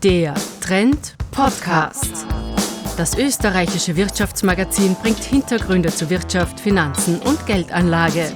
Der Trend Podcast. Das österreichische Wirtschaftsmagazin bringt Hintergründe zu Wirtschaft, Finanzen und Geldanlage.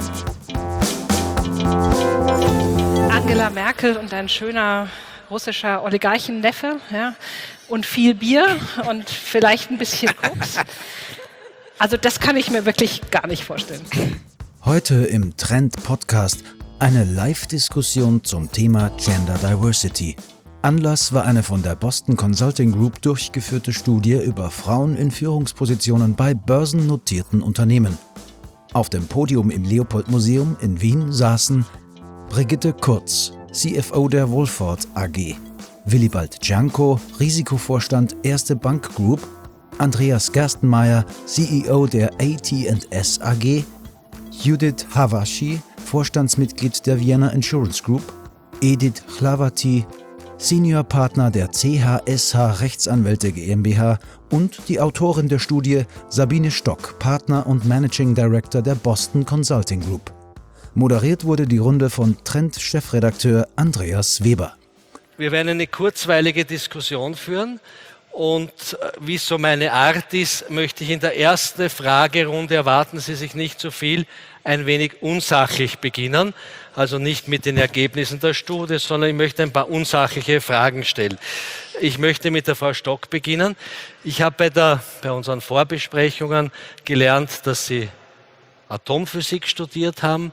Angela Merkel und ein schöner russischer Oligarchenneffe, ja, und viel Bier und vielleicht ein bisschen Koks. Also das kann ich mir wirklich gar nicht vorstellen. Heute im Trend Podcast eine Live-Diskussion zum Thema Gender Diversity. Anlass war eine von der Boston Consulting Group durchgeführte Studie über Frauen in Führungspositionen bei börsennotierten Unternehmen. Auf dem Podium im Leopold-Museum in Wien saßen Brigitte Kurz, CFO der Wolford AG, Willibald Janko, Risikovorstand Erste Bank Group, Andreas Gerstenmaier, CEO der AT&S AG, Judith Havaschi, Vorstandsmitglied der Vienna Insurance Group, Edith Chlaverty, Seniorpartner der CHSH Rechtsanwälte GmbH und die Autorin der Studie Sabine Stock, Partner und Managing Director der Boston Consulting Group. Moderiert wurde die Runde von Trend-Chefredakteur Andreas Weber. Wir werden eine kurzweilige Diskussion führen und wie es so meine Art ist, möchte ich in der ersten Fragerunde, erwarten Sie sich nicht zu viel, ein wenig unsachlich beginnen. Also nicht mit den Ergebnissen der Studie, sondern ich möchte ein paar unsachliche Fragen stellen. Ich möchte mit der Frau Stock beginnen. Ich habe bei unseren Vorbesprechungen gelernt, dass Sie Atomphysik studiert haben,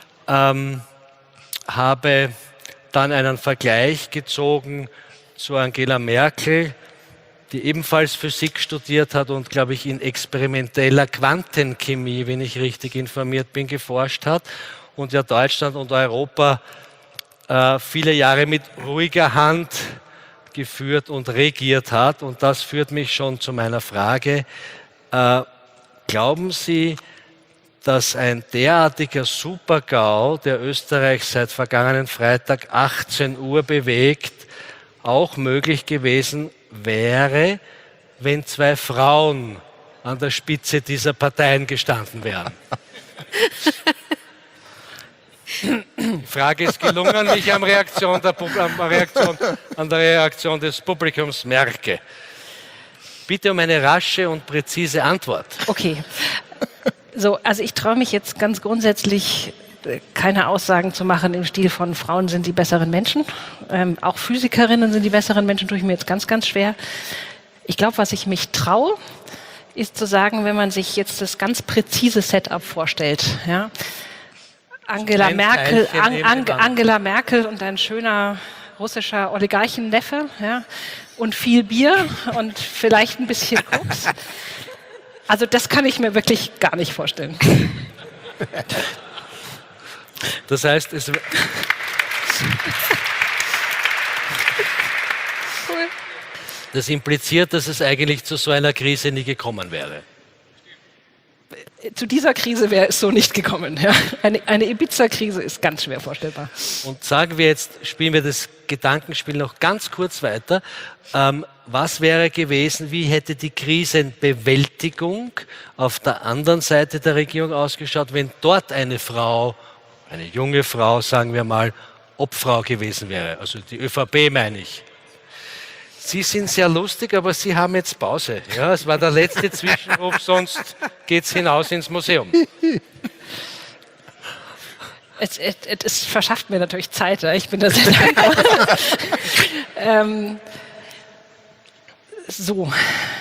habe dann einen Vergleich gezogen zu Angela Merkel, die ebenfalls Physik studiert hat und, glaube ich, in experimenteller Quantenchemie, wenn ich richtig informiert bin, geforscht hat und ja Deutschland und Europa viele Jahre mit ruhiger Hand geführt und regiert hat. Und das führt mich schon zu meiner Frage. Glauben Sie, dass ein derartiger Super-GAU, der Österreich seit vergangenen Freitag 18 Uhr bewegt, auch möglich gewesen wäre, wenn zwei Frauen an der Spitze dieser Parteien gestanden wären? Die Frage ist gelungen, wie ich an der Reaktion des Publikums merke. Bitte um eine rasche und präzise Antwort. Okay. So, also ich traue mich jetzt ganz grundsätzlich keine Aussagen zu machen im Stil von Frauen sind die besseren Menschen. Auch Physikerinnen sind die besseren Menschen, tue ich mir jetzt ganz, ganz schwer. Ich glaube, was ich mich traue, ist zu sagen, wenn man sich jetzt das ganz präzise Setup vorstellt. Ja? Angela Merkel und ein schöner russischer Oligarchenneffe, ja? Und viel Bier und vielleicht ein bisschen Koks. Also das kann ich mir wirklich gar nicht vorstellen. Das heißt, das impliziert, dass es eigentlich zu so einer Krise nie gekommen wäre. Zu dieser Krise wäre es so nicht gekommen. Ja. Eine Ibiza-Krise ist ganz schwer vorstellbar. Und sagen wir jetzt, spielen wir das Gedankenspiel noch ganz kurz weiter. Was wäre gewesen, wie hätte die Krisenbewältigung auf der anderen Seite der Regierung ausgeschaut, wenn dort eine Frau, eine junge Frau, sagen wir mal, Obfrau gewesen wäre? Also die ÖVP meine ich. Sie sind sehr lustig, aber Sie haben jetzt Pause. Ja, es war der letzte Zwischenruf, sonst geht's hinaus ins Museum. Es verschafft mir natürlich Zeit. Ja? Ich bin da sehr dankbar. So.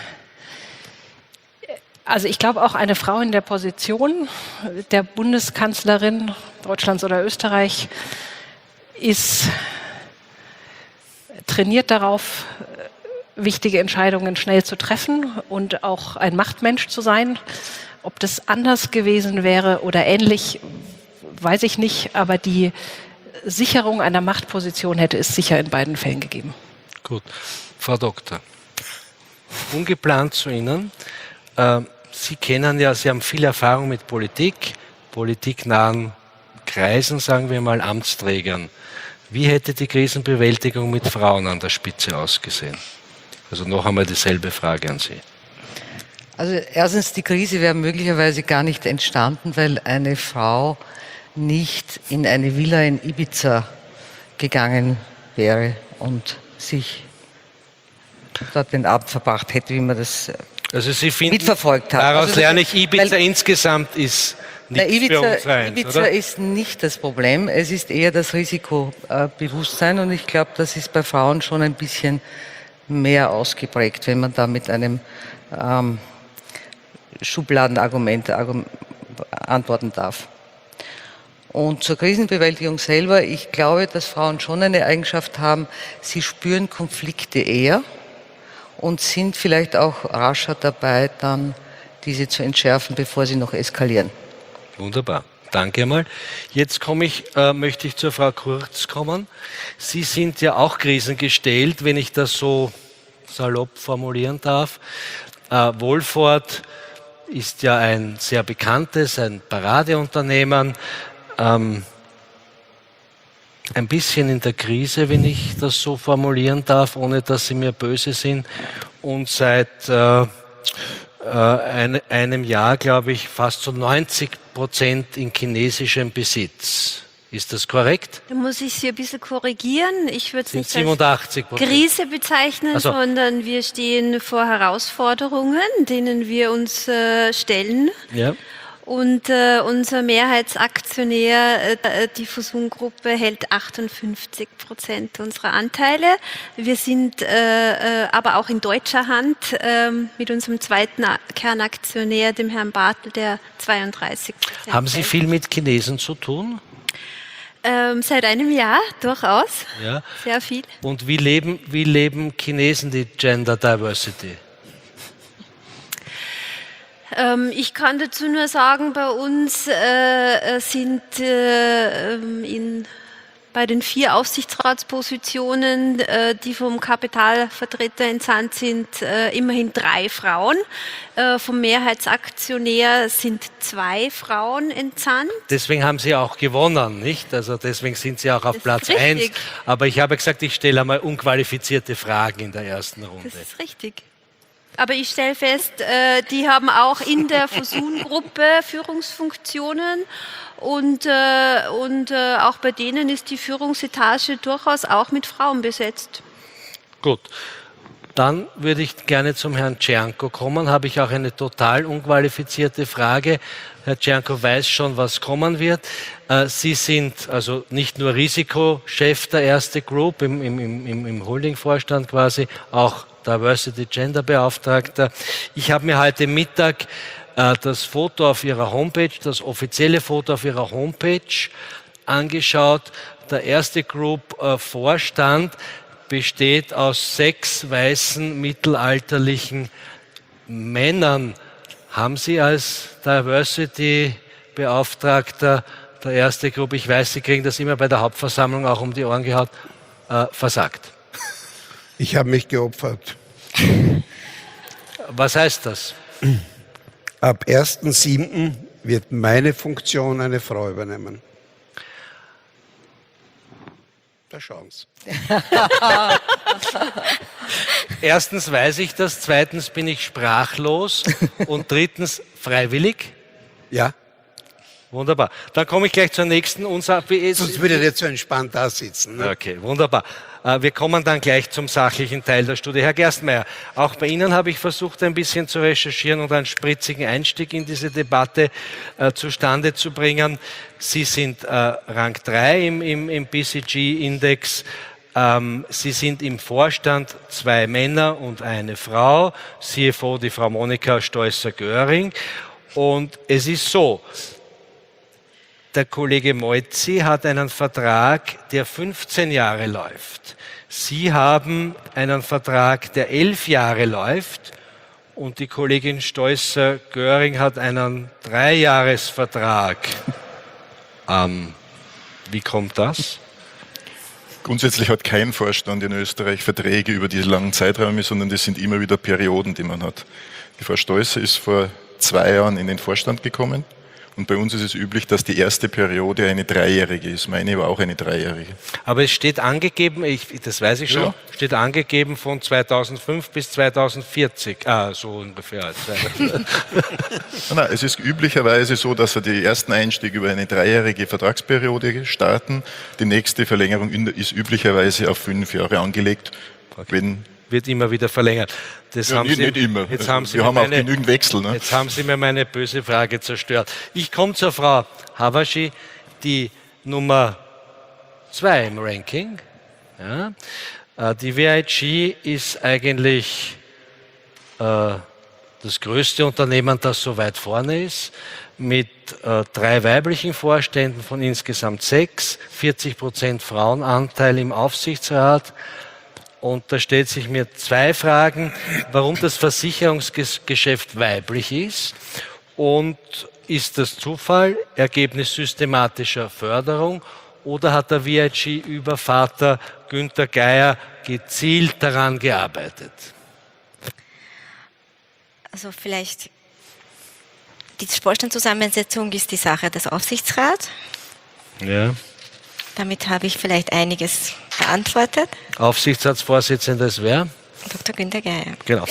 Also ich glaube auch eine Frau in der Position der Bundeskanzlerin Deutschlands oder Österreich ist trainiert darauf, wichtige Entscheidungen schnell zu treffen und auch ein Machtmensch zu sein. Ob das anders gewesen wäre oder ähnlich, weiß ich nicht, aber die Sicherung einer Machtposition hätte es sicher in beiden Fällen gegeben. Gut. Frau Doktor, ungeplant zu Ihnen. Sie kennen ja, Sie haben viel Erfahrung mit Politik, politiknahen Kreisen, sagen wir mal, Amtsträgern. Wie hätte die Krisenbewältigung mit Frauen an der Spitze ausgesehen? Also noch einmal dieselbe Frage an Sie. Also erstens, die Krise wäre möglicherweise gar nicht entstanden, weil eine Frau nicht in eine Villa in Ibiza gegangen wäre und sich dort den Abend verbracht hätte, wie man das Also Sie finden, mitverfolgt hat. daraus Also lerne ich, Ibiza insgesamt ist nicht für uns rein, Ibiza oder? ist nicht das Problem, es ist eher das Risikobewusstsein und ich glaube, das ist bei Frauen schon ein bisschen mehr ausgeprägt, wenn man da mit einem Schubladenargument antworten darf. Und zur Krisenbewältigung selber, ich glaube, dass Frauen schon eine Eigenschaft haben, sie spüren Konflikte eher und sind vielleicht auch rascher dabei, dann diese zu entschärfen, bevor sie noch eskalieren. Wunderbar. Danke einmal. Jetzt möchte ich zur Frau Kurz kommen. Sie sind ja auch krisengestellt, wenn ich das so salopp formulieren darf. Wohlfahrt ist ja ein sehr bekanntes, ein Paradeunternehmen. Ein bisschen in der Krise, wenn ich das so formulieren darf, ohne dass Sie mir böse sind. Und seit einem Jahr, glaube ich, fast so 90% in chinesischem Besitz. Ist das korrekt? Da muss ich Sie ein bisschen korrigieren. Ich würde es nicht als 87%. Krise bezeichnen, Also, sondern wir stehen vor Herausforderungen, denen wir uns stellen. ja. Und unser Mehrheitsaktionär, die Fosun-Gruppe, hält 58% unserer Anteile. Wir sind aber auch in deutscher Hand mit unserem zweiten Kernaktionär, dem Herrn Bartel, der 32%. Haben Sie hält. viel mit Chinesen zu tun? Seit einem Jahr, durchaus. Ja. Sehr viel. Und wie leben Chinesen die Gender Diversity? Ich kann dazu nur sagen, bei uns sind bei den 4 Aufsichtsratspositionen, die vom Kapitalvertreter entsandt sind, immerhin 3 Frauen. Vom Mehrheitsaktionär sind 2 Frauen entsandt. Deswegen haben Sie auch gewonnen, nicht? Also deswegen sind Sie auch auf Platz 1. richtig. Aber ich habe gesagt, ich stelle einmal unqualifizierte Fragen in der ersten Runde. Das ist richtig. Aber ich stelle fest, die haben auch in der Fosun-Gruppe Führungsfunktionen und auch bei denen ist die Führungsetage durchaus auch mit Frauen besetzt. Gut, dann würde ich gerne zum Herrn Czernko kommen. Habe ich auch eine total unqualifizierte Frage. Herr Czernko weiß schon, was kommen wird. Sie sind also nicht nur Risikochef der Erste Group im Holdingvorstand quasi, auch Diversity Gender Beauftragter. Ich habe mir heute Mittag das Foto auf Ihrer Homepage, das offizielle Foto auf Ihrer Homepage angeschaut. Der Erste Group Vorstand besteht aus 6 weißen mittelalterlichen Männern. Haben Sie als Diversity Beauftragter der Erste Group, ich weiß, Sie kriegen das immer bei der Hauptversammlung auch um die Ohren gehaut, versagt? Ich habe mich geopfert. Was heißt das? Ab 1.7. wird meine Funktion eine Frau übernehmen. Da schauen Sie. Erstens weiß ich das, zweitens bin ich sprachlos und drittens freiwillig. Ja, Wunderbar. Dann komme ich gleich zur nächsten. sonst würde ich jetzt so entspannt da sitzen. Ne? Okay, wunderbar. Wir kommen dann gleich zum sachlichen Teil der Studie. Herr Gerstmeier, auch bei Ihnen habe ich versucht, ein bisschen zu recherchieren und einen spritzigen Einstieg in diese Debatte zustande zu bringen. Sie sind Rang 3 im BCG-Index. Sie sind im Vorstand 2 Männer und eine Frau, CFO die Frau Monika Steusser-Göring. Und es ist so, der Kollege Moizzi hat einen Vertrag, der 15 Jahre läuft. Sie haben einen Vertrag, der 11 Jahre läuft. Und die Kollegin Steusser-Göring hat einen 3-Jahres-Vertrag. Wie kommt das? Grundsätzlich hat kein Vorstand in Österreich Verträge über diese langen Zeiträume, sondern das sind immer wieder Perioden, die man hat. Die Frau Steusser ist vor 2 Jahren in den Vorstand gekommen. Und bei uns ist es üblich, dass die erste Periode eine 3-jährige ist. Meine war auch eine 3-jährige. Aber es steht angegeben, das weiß ich schon, Ja. steht angegeben von 2005 bis 2040. So ungefähr. Nein, es ist üblicherweise so, dass wir den ersten Einstieg über eine 3-jährige Vertragsperiode starten. Die nächste Verlängerung ist üblicherweise auf 5 Jahre angelegt, wenn wird immer wieder verlängert. Das haben Sie, nicht immer. Jetzt haben Sie wir haben auch meine, genügend Wechsel. Ne? Jetzt haben Sie mir meine böse Frage zerstört. Ich komme zur Frau Havaschi, die Nummer 2 im Ranking. Ja. Die VIG ist eigentlich das größte Unternehmen, das so weit vorne ist, mit 3 weiblichen Vorständen von insgesamt 6, 40% Frauenanteil im Aufsichtsrat. Und da stellt sich mir 2 Fragen, warum das Versicherungsgeschäft weiblich ist und ist das Zufall, Ergebnis systematischer Förderung oder hat der VIG über Vater Günther Geier gezielt daran gearbeitet? Also vielleicht die Vorstandszusammensetzung ist die Sache des Aufsichtsrats. Ja. Damit habe ich vielleicht einiges beantwortet. Aufsichtsratsvorsitzender ist wer? Dr. Günther Geier. Genau.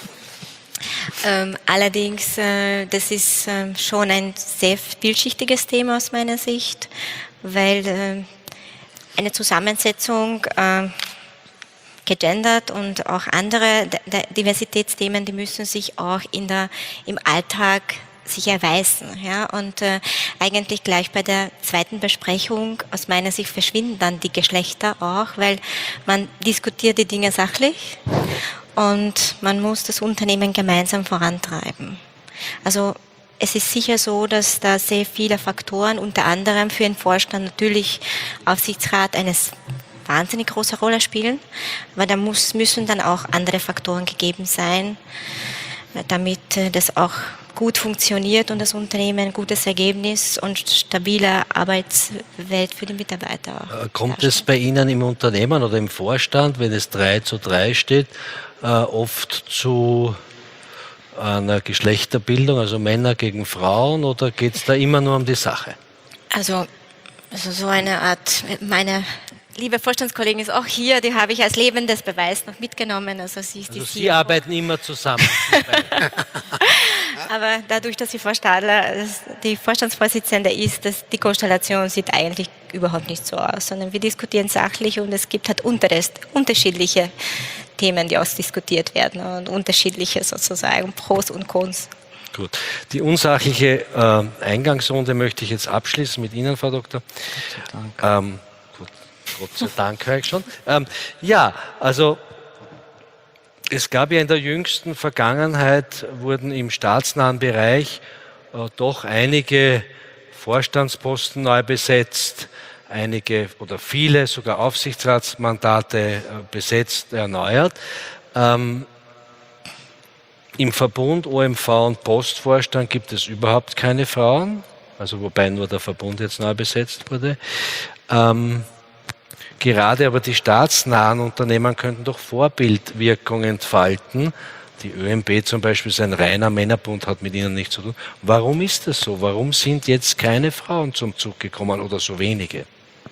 Allerdings, das ist schon ein sehr vielschichtiges Thema aus meiner Sicht, weil eine Zusammensetzung gegendert und auch andere Diversitätsthemen, die müssen sich auch im Alltag sich erweisen. Ja? Und eigentlich gleich bei der zweiten Besprechung aus meiner Sicht verschwinden dann die Geschlechter auch, weil man diskutiert die Dinge sachlich und man muss das Unternehmen gemeinsam vorantreiben. Also es ist sicher so, dass da sehr viele Faktoren, unter anderem für den Vorstand natürlich Aufsichtsrat eines wahnsinnig große Rolle spielen, aber da müssen dann auch andere Faktoren gegeben sein, damit das auch gut funktioniert und das Unternehmen ein gutes Ergebnis und stabile Arbeitswelt für die Mitarbeiter auch. Kommt es bei Ihnen im Unternehmen oder im Vorstand, wenn es 3:3 steht, oft zu einer Geschlechterbildung, also Männer gegen Frauen, oder geht es da immer nur um die Sache? Also so eine Art, meine liebe Vorstandskollegin ist auch hier, die habe ich als lebendes Beweis noch mitgenommen. Also Sie arbeiten immer zusammen. Aber dadurch, dass die Frau Stadler die Vorstandsvorsitzende ist, die Konstellation sieht eigentlich überhaupt nicht so aus, sondern wir diskutieren sachlich und es gibt halt unterschiedliche Themen, die ausdiskutiert werden und unterschiedliche sozusagen Pros und Cons. Gut. Die unsachliche Eingangsrunde möchte ich jetzt abschließen mit Ihnen, Frau Doktor. Gott sei Dank, höre ich schon. Ja, also es gab ja in der jüngsten Vergangenheit, wurden im staatsnahen Bereich doch einige Vorstandsposten neu besetzt, einige oder viele sogar Aufsichtsratsmandate besetzt, erneuert. Im Verbund OMV und Postvorstand gibt es überhaupt keine Frauen, also wobei nur der Verbund jetzt neu besetzt wurde. Gerade aber die staatsnahen Unternehmen könnten doch Vorbildwirkung entfalten. Die ÖMB zum Beispiel ist ein reiner Männerbund, hat mit ihnen nichts zu tun. Warum ist das so? Warum sind jetzt keine Frauen zum Zug gekommen oder so wenige?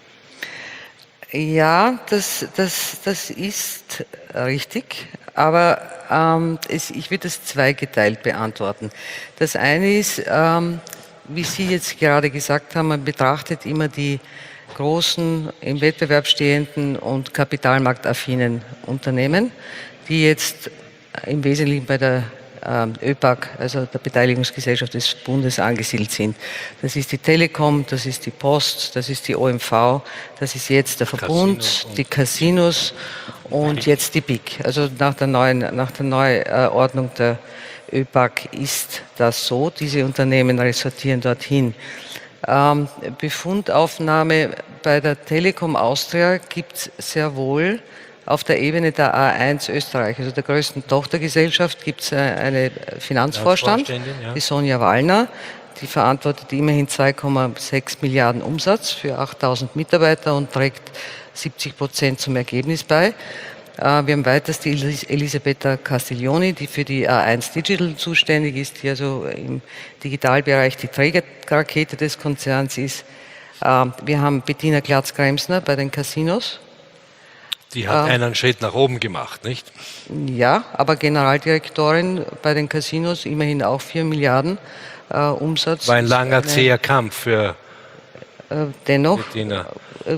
Ja, das ist richtig, aber ich würde das zweigeteilt beantworten. Das eine ist, wie Sie jetzt gerade gesagt haben, man betrachtet immer die großen, im Wettbewerb stehenden und kapitalmarktaffinen Unternehmen, die jetzt im Wesentlichen bei der ÖBAG, also der Beteiligungsgesellschaft des Bundes, angesiedelt sind. Das ist die Telekom, das ist die Post, das ist die OMV, das ist jetzt der Verbund, die Casinos und jetzt die BIC. Also nach der Neuordnung der ÖBAG ist das so. Diese Unternehmen ressortieren dorthin. Befundaufnahme bei der Telekom Austria gibt es sehr wohl auf der Ebene der A1 Österreich, also der größten Tochtergesellschaft, gibt es eine Finanzvorstand, die Sonja Wallner, die verantwortet immerhin 2,6 Milliarden Umsatz für 8.000 Mitarbeiter und trägt 70% zum Ergebnis bei. Wir haben weiters die Elisabetta Castiglioni, die für die A1 Digital zuständig ist, die also im Digitalbereich die Trägerrakete des Konzerns ist. Wir haben Bettina Glatz-Kremsner bei den Casinos. Die hat einen Schritt nach oben gemacht, nicht? Ja, aber Generaldirektorin bei den Casinos, immerhin auch 4 Milliarden Umsatz. War ein langer, zäher Kampf für dennoch, Bettina.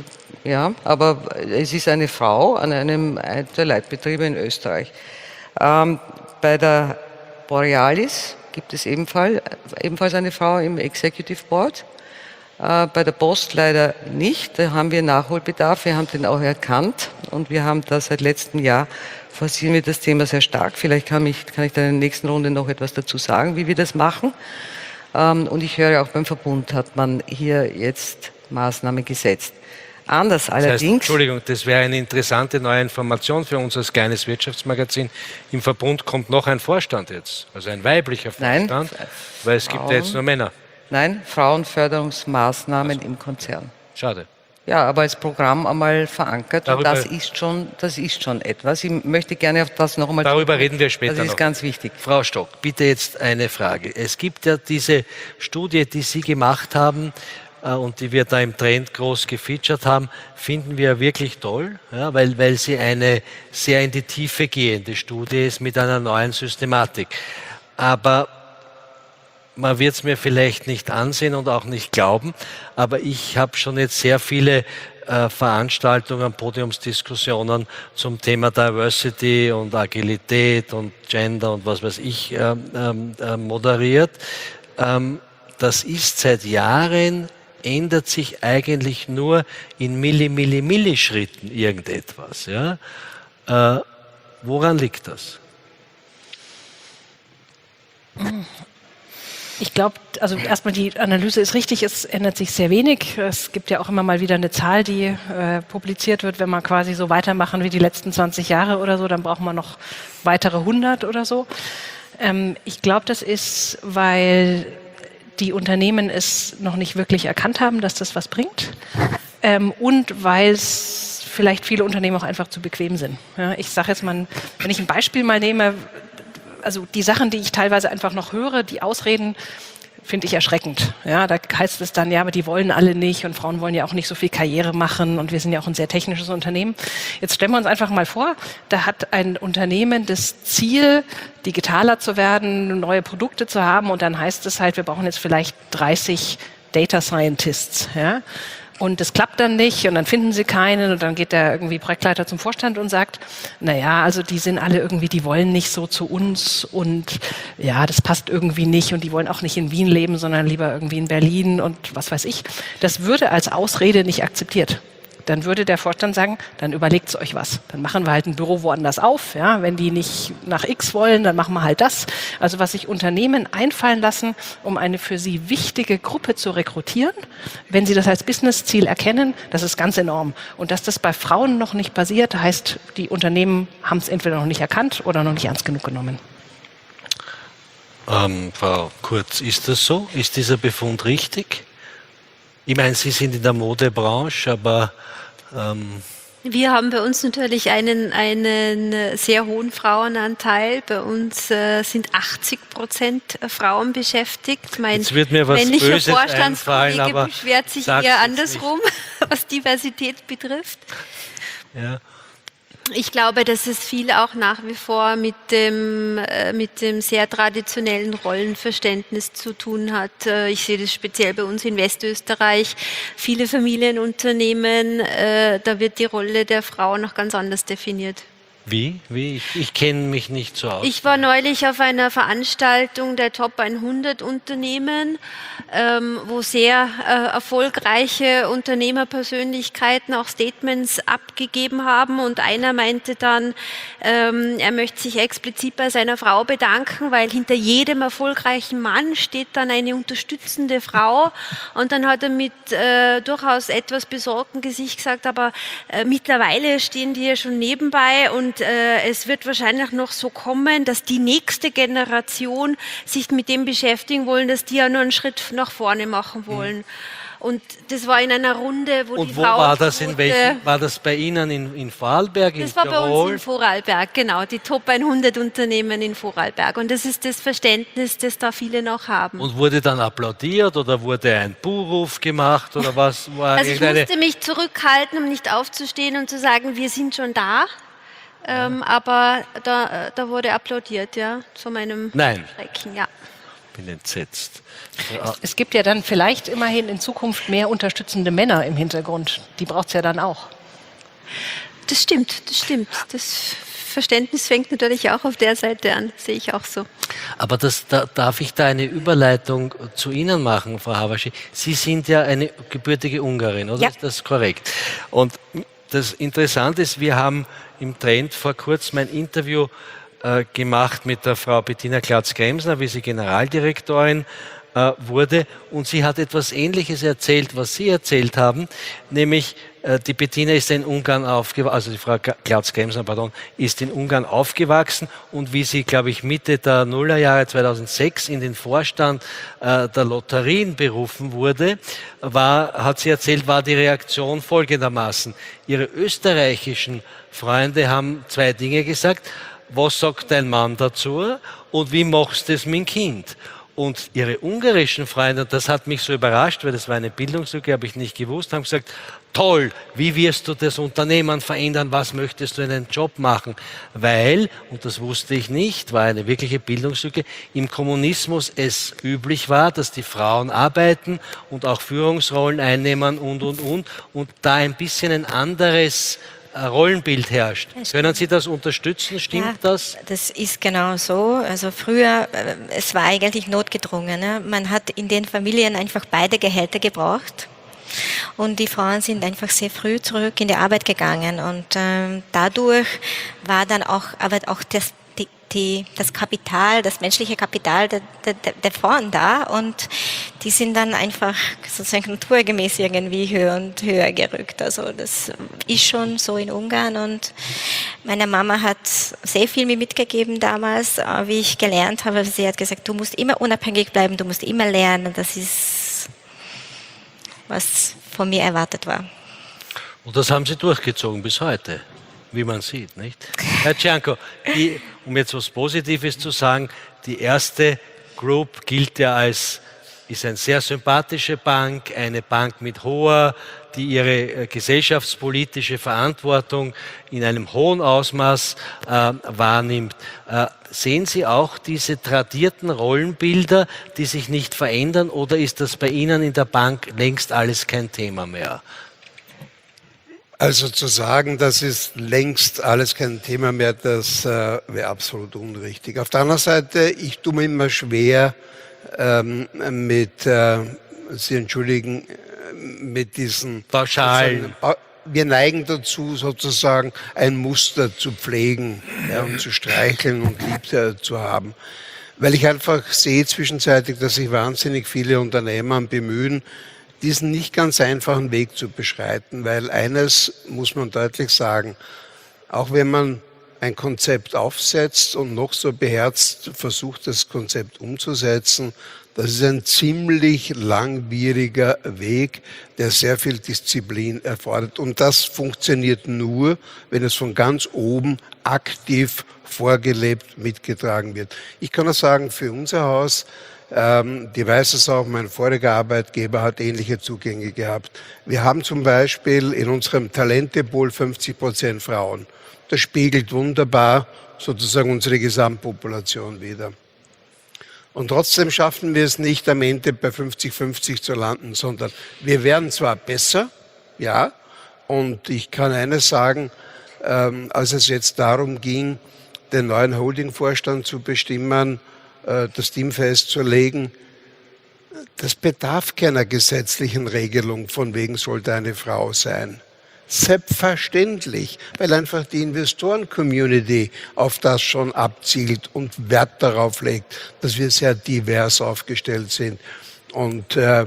Ja, aber es ist eine Frau an einem der Leitbetriebe in Österreich. Bei der Borealis gibt es ebenfalls eine Frau im Executive Board. Bei der Post leider nicht. Da haben wir Nachholbedarf. Wir haben den auch erkannt und wir haben da seit letztem Jahr forcieren wir das Thema sehr stark. Vielleicht kann ich dann in der nächsten Runde noch etwas dazu sagen, wie wir das machen. Und ich höre auch beim Verbund hat man hier jetzt Maßnahmen gesetzt. Anders allerdings. Das heißt, Entschuldigung, das wäre eine interessante neue Information für uns als kleines Wirtschaftsmagazin. Im Verbund kommt noch ein Vorstand jetzt, also ein weiblicher Vorstand, Nein, weil es gibt ja jetzt nur Männer. Nein, Frauenförderungsmaßnahmen im Konzern. Schade. Ja, aber als Programm einmal verankert. Und das ist schon etwas. Ich möchte gerne auf das noch einmal. Darüber reden wir später noch. Das ist ganz wichtig. Frau Stock, bitte jetzt eine Frage. Es gibt ja diese Studie, die Sie gemacht haben und die wir da im Trend groß gefeatured haben, finden wir wirklich toll, ja, weil sie eine sehr in die Tiefe gehende Studie ist mit einer neuen Systematik. Aber man wird es mir vielleicht nicht ansehen und auch nicht glauben, aber ich habe schon jetzt sehr viele Veranstaltungen, Podiumsdiskussionen zum Thema Diversity und Agilität und Gender und was weiß ich moderiert. Das ist seit Jahren, ändert sich eigentlich nur in Millischritten irgendetwas. Ja? Woran liegt das? Ich glaube, also erstmal die Analyse ist richtig, es ändert sich sehr wenig. Es gibt ja auch immer mal wieder eine Zahl, die publiziert wird, wenn wir quasi so weitermachen wie die letzten 20 Jahre oder so, dann brauchen wir noch weitere 100 oder so. Ich glaube, das ist, weil die Unternehmen es noch nicht wirklich erkannt haben, dass das was bringt und weil es vielleicht viele Unternehmen auch einfach zu bequem sind. Ja, ich sage jetzt mal, wenn ich ein Beispiel mal nehme, also die Sachen, die ich teilweise einfach noch höre, die Ausreden, finde ich erschreckend. Ja, da heißt es dann, ja, aber die wollen alle nicht und Frauen wollen ja auch nicht so viel Karriere machen und wir sind ja auch ein sehr technisches Unternehmen. Jetzt stellen wir uns einfach mal vor, da hat ein Unternehmen das Ziel, digitaler zu werden, neue Produkte zu haben und dann heißt es halt, wir brauchen jetzt vielleicht 30 Data Scientists, ja. Und das klappt dann nicht und dann finden sie keinen und dann geht der irgendwie Projektleiter zum Vorstand und sagt, naja, also die sind alle irgendwie, die wollen nicht so zu uns und ja, das passt irgendwie nicht und die wollen auch nicht in Wien leben, sondern lieber irgendwie in Berlin und was weiß ich. Das würde als Ausrede nicht akzeptiert. Dann würde der Vorstand sagen, dann überlegt euch was. Dann machen wir halt ein Büro woanders auf. Ja? Wenn die nicht nach X wollen, dann machen wir halt das. Also was sich Unternehmen einfallen lassen, um eine für sie wichtige Gruppe zu rekrutieren, wenn sie das als Businessziel erkennen, das ist ganz enorm. Und dass das bei Frauen noch nicht passiert, heißt, die Unternehmen haben es entweder noch nicht erkannt oder noch nicht ernst genug genommen. Frau Kurz, ist das so? Ist dieser Befund richtig? Ich meine, Sie sind in der Modebranche, aber wir haben bei uns natürlich einen sehr hohen Frauenanteil. Bei uns sind 80% Frauen beschäftigt. Jetzt wird mir was männlicher Böses Vorstandskollege einfallen, beschwert sich eher andersrum, was Diversität betrifft. Ja. Ich glaube, dass es viel auch nach wie vor mit dem sehr traditionellen Rollenverständnis zu tun hat. Ich sehe das speziell bei uns in Westösterreich. Viele Familienunternehmen, da wird die Rolle der Frau noch ganz anders definiert. Wie? Ich kenne mich nicht so aus. Ich war neulich auf einer Veranstaltung der Top 100 Unternehmen, wo sehr erfolgreiche Unternehmerpersönlichkeiten auch Statements abgegeben haben. Und einer meinte dann, er möchte sich explizit bei seiner Frau bedanken, weil hinter jedem erfolgreichen Mann steht dann eine unterstützende Frau. Und dann hat er mit durchaus etwas besorgtem Gesicht gesagt, aber mittlerweile stehen die ja schon nebenbei und es wird wahrscheinlich noch so kommen, dass die nächste Generation sich mit dem beschäftigen wollen, dass die ja nur einen Schritt nach vorne machen wollen. Und das war in einer Runde, wo die Frau... Und wo war das? War das bei Ihnen in Vorarlberg, in Tirol? Das war bei uns in Vorarlberg, genau. Die Top 100 Unternehmen in Vorarlberg. Und das ist das Verständnis, das da viele noch haben. Und wurde dann applaudiert oder wurde ein Buhruf gemacht oder was? Also ich musste mich zurückhalten, um nicht aufzustehen und zu sagen, wir sind schon da. Aber da wurde applaudiert, ja, zu meinem Schrecken, ja. Bin entsetzt. Es gibt ja dann vielleicht immerhin in Zukunft mehr unterstützende Männer im Hintergrund. Die braucht es ja dann auch. Das stimmt. Das Verständnis fängt natürlich auch auf der Seite an, sehe ich auch so. Aber darf ich da eine Überleitung zu Ihnen machen, Frau Havasi? Sie sind ja eine gebürtige Ungarin, oder? Ja. Ist das korrekt? Und das Interessante ist, wir haben im Trend vor kurzem ein Interview gemacht mit der Frau Bettina Klatz-Kremsner, wie sie Generaldirektorin wurde. Und sie hat etwas Ähnliches erzählt, was Sie erzählt haben, nämlich die Bettina ist in Ungarn aufgewachsen, also die Frau Klatz-Kremsner, ist in Ungarn aufgewachsen und wie sie, glaube ich, Mitte der Nullerjahre 2006 in den Vorstand der Lotterien berufen wurde, hat sie erzählt, war die Reaktion folgendermaßen. Ihre österreichischen Freunde haben zwei Dinge gesagt. Was sagt dein Mann dazu und wie machst du das mit dem Kind? Und ihre ungarischen Freunde, und das hat mich so überrascht, weil das war eine Bildungslücke, habe ich nicht gewusst, haben gesagt, toll, wie wirst du das Unternehmen verändern, was möchtest du in deinem Job machen? Weil, und das wusste ich nicht, war eine wirkliche Bildungslücke, im Kommunismus es üblich war, dass die Frauen arbeiten und auch Führungsrollen einnehmen und da ein bisschen ein anderes Rollenbild herrscht. Können Sie das unterstützen? Stimmt das? Das ist genau so. Also früher, es war eigentlich notgedrungen. Ne? Man hat in den Familien einfach beide Gehälter gebraucht. Und die Frauen sind einfach sehr früh zurück in die Arbeit gegangen. Und dadurch war dann auch das Kapital, das menschliche Kapital der Frauen da und die sind dann einfach sozusagen naturgemäß irgendwie höher und höher gerückt. Also das ist schon so in Ungarn und meine Mama hat sehr viel mir mitgegeben damals, wie ich gelernt habe. Sie hat gesagt, du musst immer unabhängig bleiben, du musst immer lernen. Das ist, was von mir erwartet war. Und das haben Sie durchgezogen bis heute, wie man sieht, nicht? Herr Cianco, um jetzt was Positives zu sagen, die erste Group gilt ja ist eine sehr sympathische Bank, eine Bank mit die ihre gesellschaftspolitische Verantwortung in einem hohen Ausmaß wahrnimmt. Sehen Sie auch diese tradierten Rollenbilder, die sich nicht verändern, oder ist das bei Ihnen in der Bank längst alles kein Thema mehr? Also zu sagen, das ist längst alles kein Thema mehr, das wäre absolut unrichtig. Auf der anderen Seite, ich tue mir immer schwer Sie entschuldigen, mit diesen Pauschalen. Wir neigen dazu, sozusagen ein Muster zu pflegen und zu streicheln und lieb zu haben. Weil ich einfach sehe zwischenzeitlich, dass sich wahnsinnig viele Unternehmer bemühen, diesen nicht ganz einfachen Weg zu beschreiten, weil eines muss man deutlich sagen, auch wenn man ein Konzept aufsetzt und noch so beherzt versucht, das Konzept umzusetzen, das ist ein ziemlich langwieriger Weg, der sehr viel Disziplin erfordert. Und das funktioniert nur, wenn es von ganz oben aktiv vorgelebt mitgetragen wird. Ich kann nur sagen, für unser Haus, die weiß es auch, mein voriger Arbeitgeber hat ähnliche Zugänge gehabt. Wir haben zum Beispiel in unserem Talentepool 50% Frauen. Das spiegelt wunderbar sozusagen unsere Gesamtpopulation wider. Und trotzdem schaffen wir es nicht, am Ende bei 50-50 zu landen, sondern wir werden zwar besser, ja, und ich kann eines sagen, als es jetzt darum ging, den neuen Holding-Vorstand zu bestimmen, das Team festzulegen, das bedarf keiner gesetzlichen Regelung, von wegen sollte eine Frau sein. Selbstverständlich, weil einfach die Investoren-Community auf das schon abzielt und Wert darauf legt, dass wir sehr divers aufgestellt sind. Und da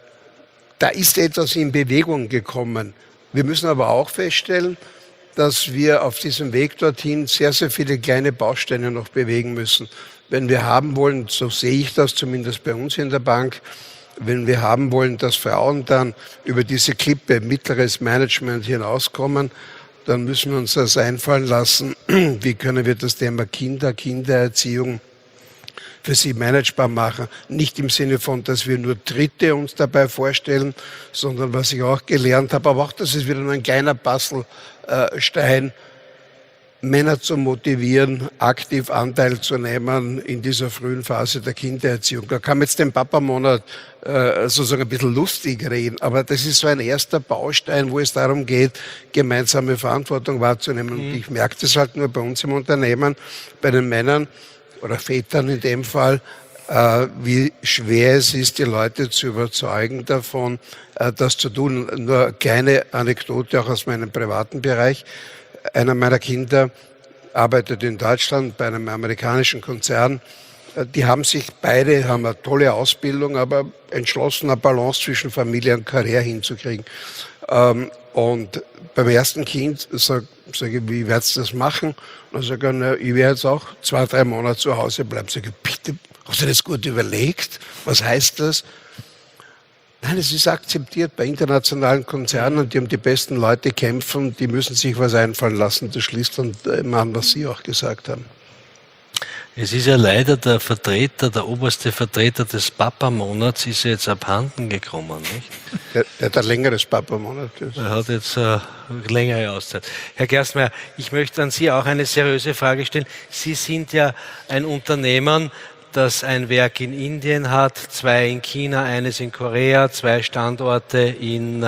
ist etwas in Bewegung gekommen. Wir müssen aber auch feststellen, dass wir auf diesem Weg dorthin sehr, sehr viele kleine Bausteine noch bewegen müssen. Wenn wir haben wollen, so sehe ich das zumindest bei uns in der Bank, wenn wir haben wollen, dass Frauen dann über diese Klippe mittleres Management hinauskommen, dann müssen wir uns das einfallen lassen. Wie können wir das Thema Kindererziehung für sie managebar machen? Nicht im Sinne von, dass wir nur Dritte uns dabei vorstellen, sondern was ich auch gelernt habe, aber auch das ist wieder nur ein kleiner Puzzlestein. Männer zu motivieren, aktiv Anteil zu nehmen in dieser frühen Phase der Kindererziehung. Da kann man jetzt den Papa-Monat sozusagen ein bisschen lustig reden, aber das ist so ein erster Baustein, wo es darum geht, gemeinsame Verantwortung wahrzunehmen. Und ich merke das halt nur bei uns im Unternehmen, bei den Männern oder Vätern in dem Fall, wie schwer es ist, die Leute zu überzeugen davon, das zu tun. Nur kleine Anekdote auch aus meinem privaten Bereich. Einer meiner Kinder arbeitet in Deutschland bei einem amerikanischen Konzern. Die haben sich beide, haben eine tolle Ausbildung, aber entschlossen, eine Balance zwischen Familie und Karriere hinzukriegen. Und beim ersten Kind sage ich, wie werdest du das machen? Und dann sage ich, na, ich werde jetzt auch 2-3 Monate zu Hause bleiben. Sage ich, bitte, hast du das gut überlegt? Was heißt das? Nein, es ist akzeptiert bei internationalen Konzernen, die um die besten Leute kämpfen, die müssen sich was einfallen lassen. Das schließt dann immer an, was Sie auch gesagt haben. Es ist ja leider der oberste Vertreter des Papa-Monats ist ja jetzt abhanden gekommen, nicht? Der hat ein längeres Papa-Monat. Er hat jetzt längere Auszeit. Herr Gerstmeier, ich möchte an Sie auch eine seriöse Frage stellen. Sie sind ja ein Unternehmen, das ein Werk in Indien hat, 2 in China, eines in Korea, 2 Standorte in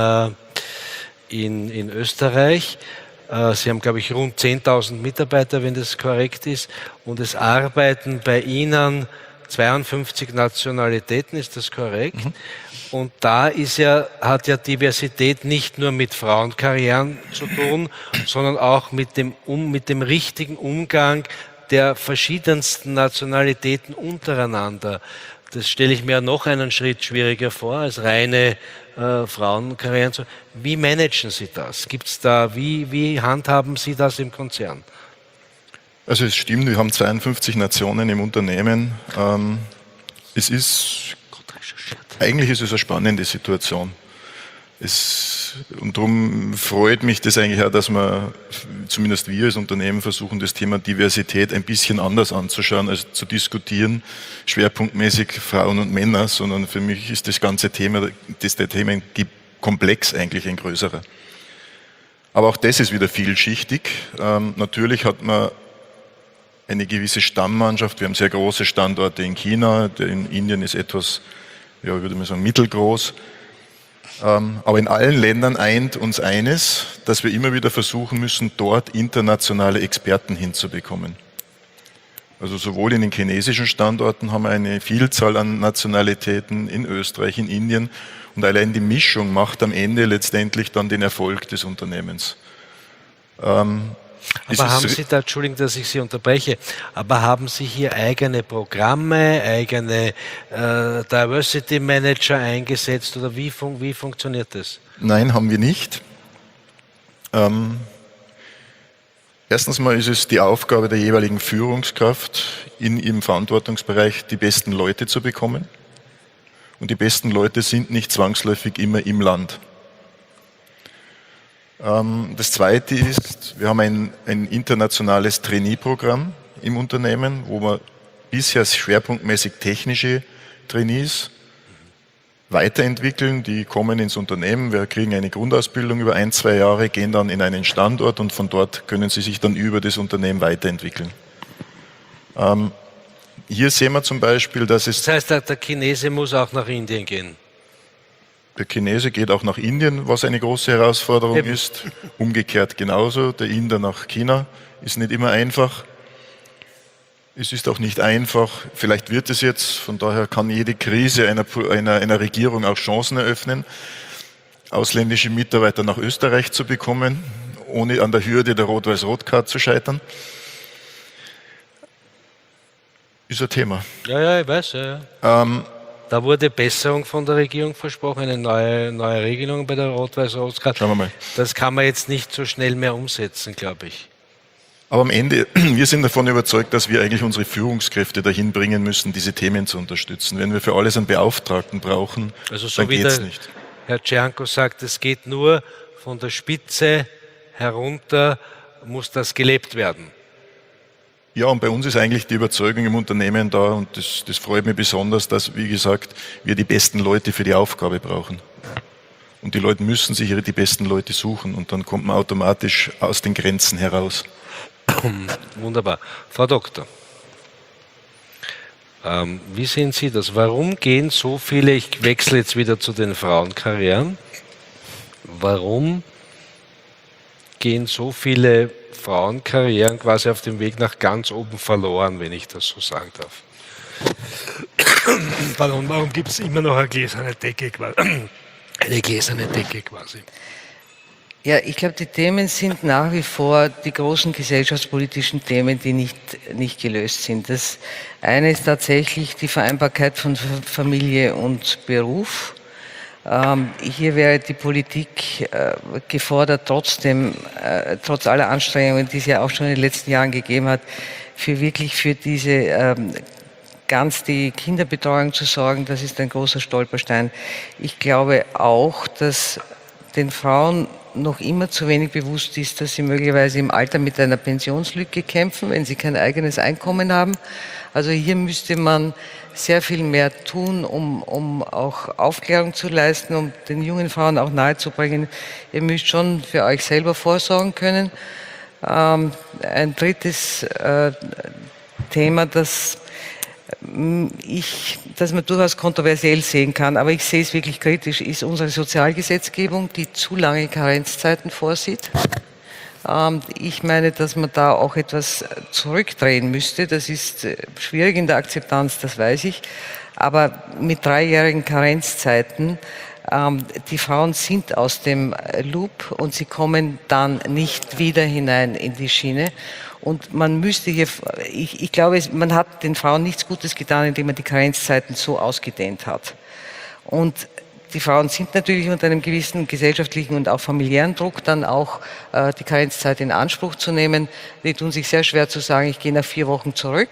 Österreich. Sie haben, glaube ich, rund 10.000 Mitarbeiter, wenn das korrekt ist. Und es arbeiten bei Ihnen 52 Nationalitäten, ist das korrekt? Mhm. Und da hat ja Diversität nicht nur mit Frauenkarrieren zu tun, sondern auch mit dem richtigen Umgang der verschiedensten Nationalitäten untereinander. Das stelle ich mir noch einen Schritt schwieriger vor, als reine Frauenkarrieren. Wie managen Sie das? Gibt's da, wie handhaben Sie das im Konzern? Also es stimmt, wir haben 52 Nationen im Unternehmen. Eigentlich ist es eine spannende Situation. Und darum freut mich das eigentlich auch, dass zumindest wir als Unternehmen versuchen, das Thema Diversität ein bisschen anders anzuschauen, als zu diskutieren, schwerpunktmäßig Frauen und Männer, sondern für mich ist das ganze Thema, der Themenkomplex eigentlich ein größerer. Aber auch das ist wieder vielschichtig. Natürlich hat man eine gewisse Stammmannschaft. Wir haben sehr große Standorte in China, der in Indien ist etwas, ja, würde man sagen, mittelgroß. Aber in allen Ländern eint uns eines, dass wir immer wieder versuchen müssen, dort internationale Experten hinzubekommen. Also sowohl in den chinesischen Standorten haben wir eine Vielzahl an Nationalitäten, in Österreich, in Indien. Und allein die Mischung macht am Ende letztendlich dann den Erfolg des Unternehmens. Aber haben Sie da, Entschuldigung, dass ich Sie unterbreche, aber haben Sie hier eigene Programme, eigene Diversity Manager eingesetzt oder wie funktioniert das? Nein, haben wir nicht. Erstens mal ist es die Aufgabe der jeweiligen Führungskraft, in ihrem Verantwortungsbereich die besten Leute zu bekommen. Und die besten Leute sind nicht zwangsläufig immer im Land. Das Zweite ist, wir haben ein internationales Trainee-Programm im Unternehmen, wo wir bisher schwerpunktmäßig technische Trainees weiterentwickeln. Die kommen ins Unternehmen, wir kriegen eine Grundausbildung über 1-2 Jahre, gehen dann in einen Standort und von dort können sie sich dann über das Unternehmen weiterentwickeln. Hier sehen wir zum Beispiel, dass es... Das heißt, der Chinese muss auch nach Indien gehen? Der Chinese geht auch nach Indien, was eine große Herausforderung ist. Umgekehrt genauso. Der Inder nach China ist nicht immer einfach. Es ist auch nicht einfach. Vielleicht wird es jetzt. Von daher kann jede Krise einer Regierung auch Chancen eröffnen, ausländische Mitarbeiter nach Österreich zu bekommen, ohne an der Hürde der Rot-Weiß-Rot-Card zu scheitern. Ist ein Thema. Ja, ich weiß. Ja. Da wurde Besserung von der Regierung versprochen, eine neue Regelung bei der Rot-Weiß-Rot-Card. Schauen wir mal. Das kann man jetzt nicht so schnell mehr umsetzen, glaube ich. Aber am Ende, wir sind davon überzeugt, dass wir eigentlich unsere Führungskräfte dahin bringen müssen, diese Themen zu unterstützen. Wenn wir für alles einen Beauftragten brauchen, also so dann geht es nicht. Herr Czernko sagt, es geht nur von der Spitze herunter, muss das gelebt werden. Ja, und bei uns ist eigentlich die Überzeugung im Unternehmen da, und das freut mich besonders, dass, wie gesagt, wir die besten Leute für die Aufgabe brauchen. Und die Leute müssen sich die besten Leute suchen und dann kommt man automatisch aus den Grenzen heraus. Wunderbar. Frau Doktor, wie sehen Sie das? Warum gehen so viele, ich wechsle jetzt wieder zu den Frauenkarrieren, warum gehen so viele Frauenkarrieren quasi auf dem Weg nach ganz oben verloren, wenn ich das so sagen darf? Warum gibt es immer noch eine gläserne Decke quasi? Eine gläserne Decke quasi. Ja, ich glaube, die Themen sind nach wie vor die großen gesellschaftspolitischen Themen, die nicht gelöst sind. Das eine ist tatsächlich die Vereinbarkeit von Familie und Beruf. Hier wäre die Politik gefordert, trotz aller Anstrengungen, die es ja auch schon in den letzten Jahren gegeben hat, für diese die Kinderbetreuung zu sorgen. Das ist ein großer Stolperstein. Ich glaube auch, dass den Frauen noch immer zu wenig bewusst ist, dass sie möglicherweise im Alter mit einer Pensionslücke kämpfen, wenn sie kein eigenes Einkommen haben. Also hier müsste man sehr viel mehr tun, um auch Aufklärung zu leisten, um den jungen Frauen auch nahezubringen, ihr müsst schon für euch selber vorsorgen können. Ein drittes Thema, das man durchaus kontroversiell sehen kann, aber ich sehe es wirklich kritisch, ist unsere Sozialgesetzgebung, die zu lange Karenzzeiten vorsieht. Ich meine, dass man da auch etwas zurückdrehen müsste. Das ist schwierig in der Akzeptanz, das weiß ich. Aber mit 3-jährigen Karenzzeiten, die Frauen sind aus dem Loop und sie kommen dann nicht wieder hinein in die Schiene. Und man müsste hier, ich glaube, man hat den Frauen nichts Gutes getan, indem man die Karenzzeiten so ausgedehnt hat. Und die Frauen sind natürlich unter einem gewissen gesellschaftlichen und auch familiären Druck, dann auch die Karenzzeit in Anspruch zu nehmen. Die tun sich sehr schwer zu sagen, ich gehe nach 4 Wochen zurück,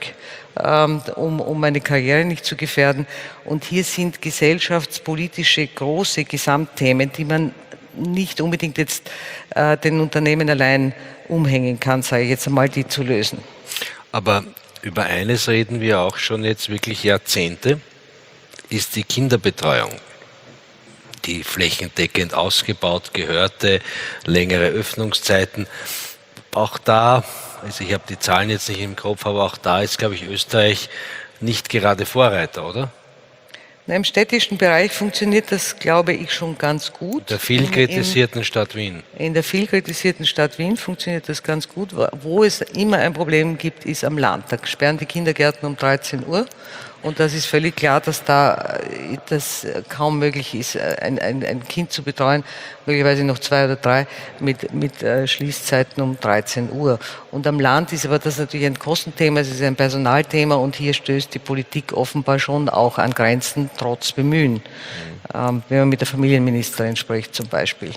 um meine Karriere nicht zu gefährden. Und hier sind gesellschaftspolitische große Gesamtthemen, die man nicht unbedingt jetzt den Unternehmen allein umhängen kann, sage ich jetzt einmal, die zu lösen. Aber über eines reden wir auch schon jetzt wirklich Jahrzehnte, ist die Kinderbetreuung, die flächendeckend ausgebaut gehörte, längere Öffnungszeiten. Auch da, also ich habe die Zahlen jetzt nicht im Kopf, aber auch da ist, glaube ich, Österreich nicht gerade Vorreiter, oder? Im städtischen Bereich funktioniert das, glaube ich, schon ganz gut. In der viel kritisierten Stadt Wien. In der viel kritisierten Stadt Wien funktioniert das ganz gut. Wo es immer ein Problem gibt, ist am Land. Da sperren die Kindergärten um 13 Uhr. Und das ist völlig klar, dass das kaum möglich ist, ein Kind zu betreuen, möglicherweise noch 2 oder 3 mit Schließzeiten um 13 Uhr. Und am Land ist aber das natürlich ein Kostenthema, es ist ein Personalthema und hier stößt die Politik offenbar schon auch an Grenzen, trotz Bemühen. Wenn man mit der Familienministerin spricht zum Beispiel.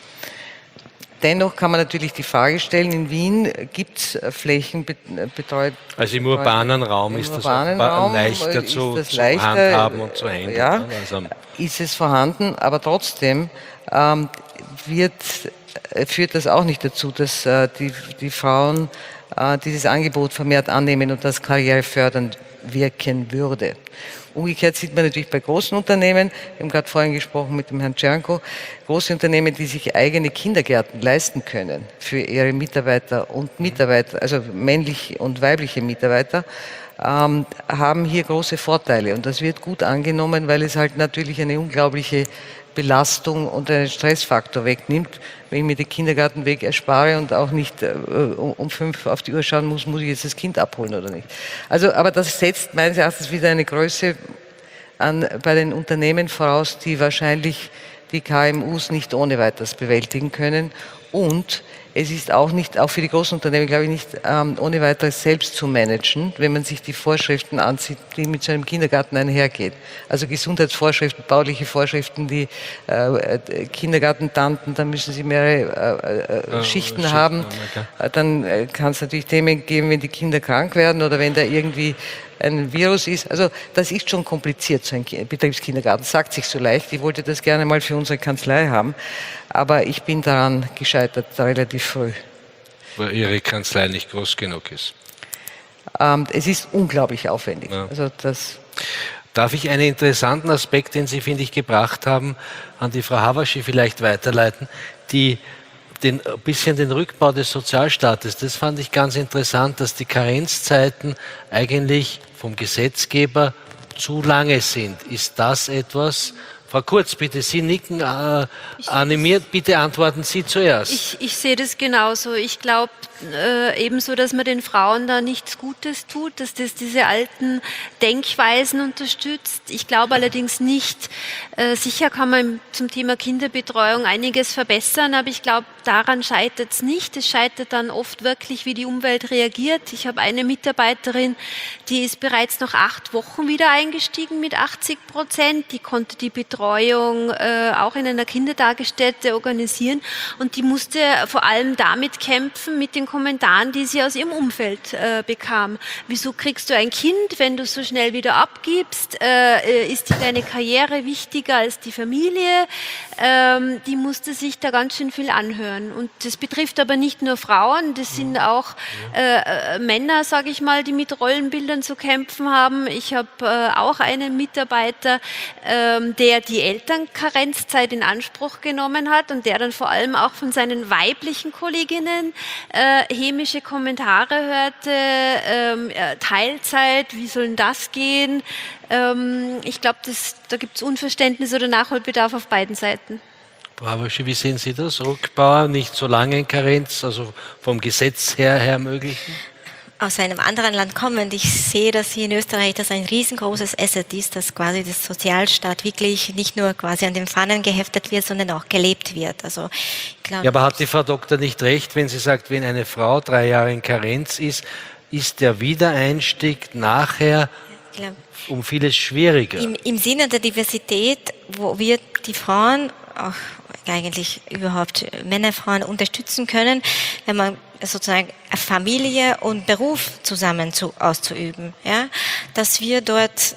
Dennoch kann man natürlich die Frage stellen, in Wien gibt es Flächen betreut. Also im urbanen Raum ist das auch leichter zu handhaben und zu handeln. Ja, ist es vorhanden, aber trotzdem führt das auch nicht dazu, dass die Frauen dieses Angebot vermehrt annehmen und das karrierefördernd wirken würde. Umgekehrt sieht man natürlich bei großen Unternehmen, wir haben gerade vorhin gesprochen mit dem Herrn Czernko, große Unternehmen, die sich eigene Kindergärten leisten können für ihre Mitarbeiter, also männliche und weibliche Mitarbeiter, haben hier große Vorteile. Und das wird gut angenommen, weil es halt natürlich eine unglaubliche Belastung und einen Stressfaktor wegnimmt. Wenn ich mir den Kindergartenweg erspare und auch nicht um 5 auf die Uhr schauen muss ich jetzt das Kind abholen oder nicht. Also, aber das setzt meines Erachtens wieder eine Größe bei den Unternehmen voraus, die wahrscheinlich die KMUs nicht ohne weiteres bewältigen können. Und es ist auch für die großen Unternehmen, glaube ich, nicht ohne weiteres selbst zu managen, wenn man sich die Vorschriften ansieht, die mit so einem Kindergarten einhergehen. Also Gesundheitsvorschriften, bauliche Vorschriften, die Kindergartentanten, da müssen sie mehrere Schichten haben. Dann kann es natürlich Themen geben, wenn die Kinder krank werden oder wenn da irgendwie ein Virus ist. Also das ist schon kompliziert, so ein Betriebskindergarten. Sagt sich so leicht. Ich wollte das gerne mal für unsere Kanzlei haben, aber ich bin daran gescheitert, relativ früh. Weil Ihre Kanzlei nicht groß genug ist? Es ist unglaublich aufwendig. Ja. Also Darf ich einen interessanten Aspekt, den Sie, finde ich, gebracht haben, an die Frau Havaschi vielleicht weiterleiten? Die ein bisschen den Rückbau des Sozialstaates. Das fand ich ganz interessant, dass die Karenzzeiten eigentlich vom Gesetzgeber zu lange sind. Ist das etwas? Frau Kurz, bitte, Sie nicken animiert, bitte antworten Sie zuerst. Ich sehe das genauso. Ich glaube ebenso, dass man den Frauen da nichts Gutes tut, dass das diese alten Denkweisen unterstützt. Ich glaube allerdings nicht, sicher kann man zum Thema Kinderbetreuung einiges verbessern, aber ich glaube, daran scheitert es nicht. Es scheitert dann oft wirklich, wie die Umwelt reagiert. Ich habe eine Mitarbeiterin, die ist bereits nach 8 Wochen wieder eingestiegen mit 80%. Die konnte die Betreuung auch in einer Kindertagesstätte organisieren und die musste vor allem damit kämpfen, mit den Kommentaren, die sie aus ihrem Umfeld bekam. Wieso kriegst du ein Kind, wenn du so schnell wieder abgibst? Ist dir deine Karriere wichtiger als die Familie? Die musste sich da ganz schön viel anhören. Und das betrifft aber nicht nur Frauen, das sind auch Männer, sage ich mal, die mit Rollenbildern zu kämpfen haben. Ich habe auch einen Mitarbeiter, der die Elternkarenzzeit in Anspruch genommen hat und der dann vor allem auch von seinen weiblichen Kolleginnen hämische Kommentare hörte, Teilzeit, wie soll denn das gehen? Ich glaube, da gibt es Unverständnis oder Nachholbedarf auf beiden Seiten. Bravo, wie sehen Sie das? Rückbau, nicht so lange in Karenz, also vom Gesetz her ermöglichen? Aus einem anderen Land kommend, ich sehe, dass hier in Österreich das ein riesengroßes Asset ist, dass quasi das Sozialstaat wirklich nicht nur quasi an den Fahnen geheftet wird, sondern auch gelebt wird. Also, ich glaube, ja, aber hat die Frau Doktor nicht recht, wenn sie sagt, wenn eine Frau 3 Jahre in Karenz ist, ist der Wiedereinstieg nachher um vieles schwieriger? Im Sinne der Diversität, wo wir die Frauen, auch eigentlich überhaupt Männer, Frauen unterstützen können, wenn man sozusagen Familie und Beruf zusammen auszuüben, ja, dass wir dort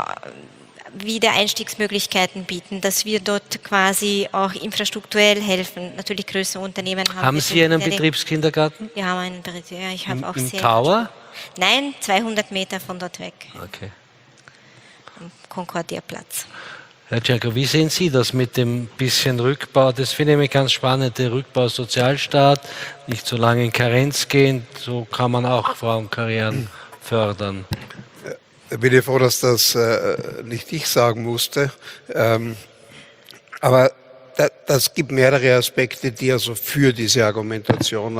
wieder Einstiegsmöglichkeiten bieten, dass wir dort quasi auch infrastrukturell helfen, natürlich größere Unternehmen haben. Haben Sie einen Betriebskindergarten? Wir haben einen Betriebskindergarten, ja, ich habe auch im Tower? Nein, 200 Meter von dort weg. Okay. Am Konkordierplatz. Herr Czerko, wie sehen Sie das mit dem bisschen Rückbau? Das finde ich mir ganz spannend, der Rückbau Sozialstaat, nicht so lange in Karenz gehen, so kann man auch Frauenkarrieren fördern. Da bin ich froh, dass das nicht ich sagen musste. Aber das gibt mehrere Aspekte, die also für diese Argumentation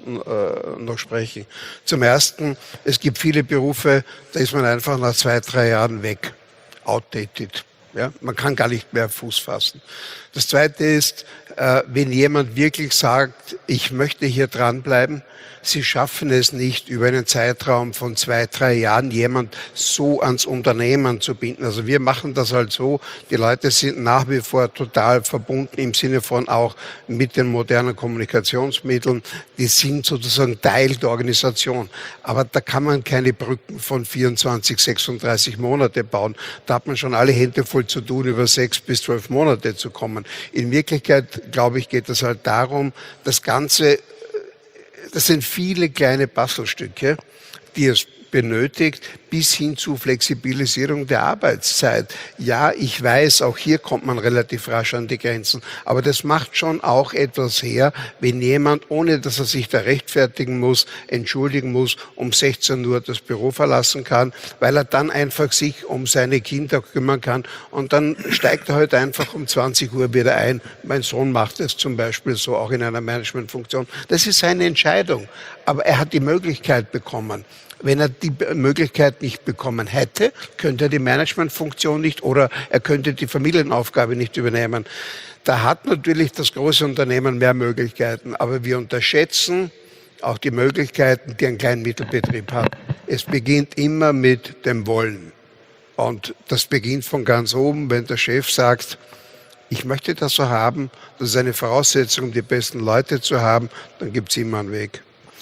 noch sprechen. Zum Ersten, es gibt viele Berufe, da ist man einfach nach 2, 3 Jahren weg, outdated. Ja, man kann gar nicht mehr Fuß fassen. Das Zweite ist, wenn jemand wirklich sagt, ich möchte hier dranbleiben, Sie schaffen es nicht, über einen Zeitraum von 2, 3 Jahren jemand so ans Unternehmen zu binden. Also wir machen das halt so, die Leute sind nach wie vor total verbunden im Sinne von auch mit den modernen Kommunikationsmitteln. Die sind sozusagen Teil der Organisation. Aber da kann man keine Brücken von 24, 36 Monate bauen. Da hat man schon alle Hände voll zu tun, über 6 bis 12 Monate zu kommen. In Wirklichkeit, glaube ich, geht es halt darum, das Ganze, das sind viele kleine Bastelstücke, die es benötigt, bis hin zu Flexibilisierung der Arbeitszeit. Ja, ich weiß, auch hier kommt man relativ rasch an die Grenzen, aber das macht schon auch etwas her, wenn jemand, ohne dass er sich da rechtfertigen muss, entschuldigen muss, um 16 Uhr das Büro verlassen kann, weil er dann einfach sich um seine Kinder kümmern kann und dann steigt er halt einfach um 20 Uhr wieder ein. Mein Sohn macht es zum Beispiel so, auch in einer Managementfunktion. Das ist seine Entscheidung, aber er hat die Möglichkeit bekommen. Wenn er die Möglichkeit nicht bekommen hätte, könnte er die Managementfunktion nicht oder er könnte die Familienaufgabe nicht übernehmen. Da hat natürlich das große Unternehmen mehr Möglichkeiten, aber wir unterschätzen auch die Möglichkeiten, die ein Kleinmittelbetrieb hat. Es beginnt immer mit dem Wollen. Und das beginnt von ganz oben, wenn der Chef sagt, ich möchte das so haben, das ist eine Voraussetzung, um die besten Leute zu haben, dann gibt es immer einen Weg.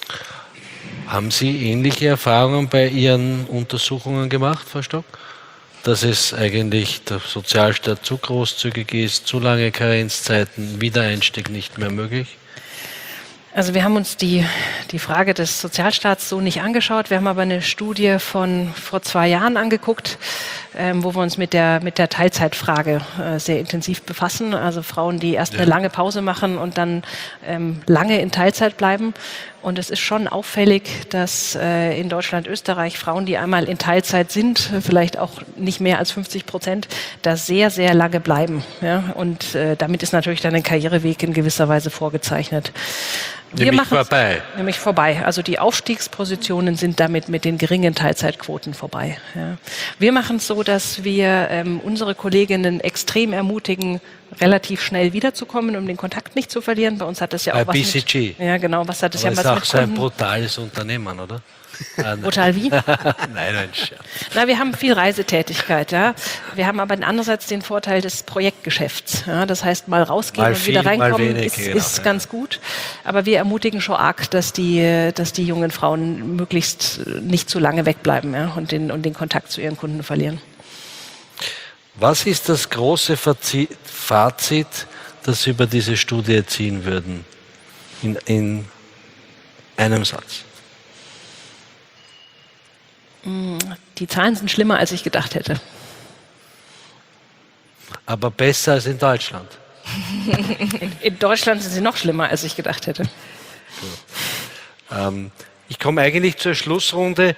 Haben Sie ähnliche Erfahrungen bei Ihren Untersuchungen gemacht, Frau Stock? Dass es eigentlich der Sozialstaat zu großzügig ist, zu lange Karenzzeiten, Wiedereinstieg nicht mehr möglich? Also wir haben uns die Frage des Sozialstaats so nicht angeschaut. Wir haben aber eine Studie von vor 2 Jahren angeguckt, wo wir uns mit der Teilzeitfrage sehr intensiv befassen. Also Frauen, die erst eine lange Pause machen und dann lange in Teilzeit bleiben. Und es ist schon auffällig, dass in Deutschland, Österreich Frauen, die einmal in Teilzeit sind, vielleicht auch nicht mehr als 50%, da sehr, sehr lange bleiben. Ja? Und damit ist natürlich dann ein Karriereweg in gewisser Weise vorgezeichnet. Nämlich vorbei. Also die Aufstiegspositionen sind damit mit den geringen Teilzeitquoten vorbei. Ja. Wir machen es so, dass wir unsere Kolleginnen extrem ermutigen, relativ schnell wiederzukommen, um den Kontakt nicht zu verlieren. Bei uns hat das ja auch was BCG. mit... Ja, genau. Was hat das ja was mit Kunden? Das ist auch so ein brutales Unternehmen, oder? Brutal wie? Nein. Na, wir haben viel Reisetätigkeit. Ja. Wir haben aber andererseits den Vorteil des Projektgeschäfts. Ja. Das heißt, mal rausgehen und wieder reinkommen ist ganz gut. Aber wir ermutigen schon arg, dass die jungen Frauen möglichst nicht zu lange wegbleiben, ja, und den Kontakt zu ihren Kunden verlieren. Was ist das große Fazit, das Sie über diese Studie ziehen würden? In einem Satz. Die Zahlen sind schlimmer, als ich gedacht hätte. Aber besser als in Deutschland. In Deutschland sind sie noch schlimmer, als ich gedacht hätte. Ich komme eigentlich zur Schlussrunde